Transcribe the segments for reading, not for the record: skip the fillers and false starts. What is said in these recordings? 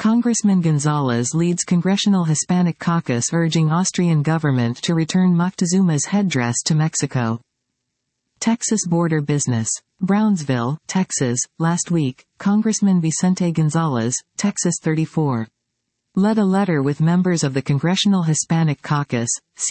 Congressman Gonzalez leads Congressional Hispanic Caucus urging Austrian government to return Moctezuma's headdress to Mexico. Texas border business. Brownsville, Texas, last week, Congressman Vicente Gonzalez, Texas 34, led a letter with members of the Congressional Hispanic Caucus,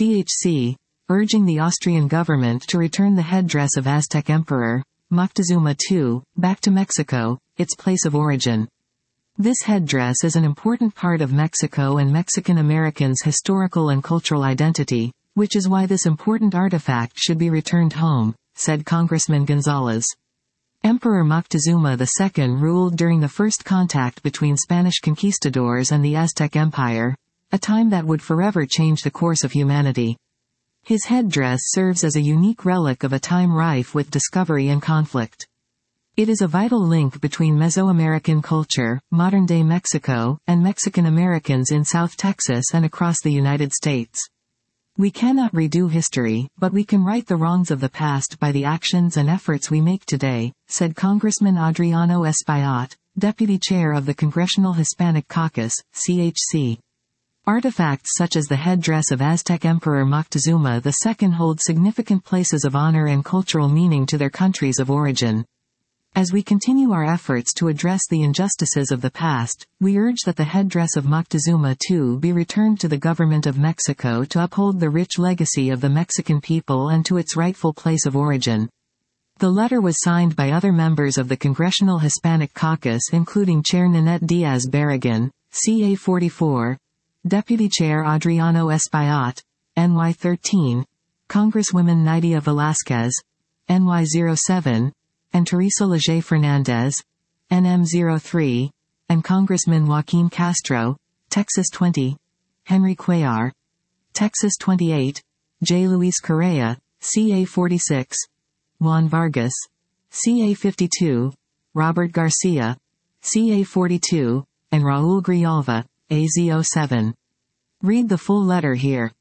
CHC, urging the Austrian government to return the headdress of Aztec Emperor, Moctezuma II, back to Mexico, its place of origin. This headdress is an important part of Mexico and Mexican Americans' historical and cultural identity, which is why this important artifact should be returned home, said Congressman Gonzalez. Emperor Moctezuma II ruled during the first contact between Spanish conquistadors and the Aztec Empire, a time that would forever change the course of humanity. His headdress serves as a unique relic of a time rife with discovery and conflict. It is a vital link between Mesoamerican culture, modern-day Mexico, and Mexican Americans in South Texas and across the United States. We cannot redo history, but we can right the wrongs of the past by the actions and efforts we make today, said Congressman Adriano Espaillat, deputy chair of the Congressional Hispanic Caucus, CHC. Artifacts such as the headdress of Aztec Emperor Moctezuma II hold significant places of honor and cultural meaning to their countries of origin. As we continue our efforts to address the injustices of the past, we urge that the headdress of Moctezuma II be returned to the government of Mexico to uphold the rich legacy of the Mexican people and to its rightful place of origin. The letter was signed by other members of the Congressional Hispanic Caucus including Chair Nanette Diaz-Barragan, CA 44, Deputy Chair Adriano Espaillat, NY 13, Congresswoman Nydia Velázquez, NY 07, and Teresa Leger Fernandez, NM 03, and Congressman Joaquin Castro, Texas 20, Henry Cuellar, Texas 28, J. Luis Correa, CA 46, Juan Vargas, CA 52, Robert Garcia, CA 42, and Raul Grijalva, AZ 07. Read the full letter here.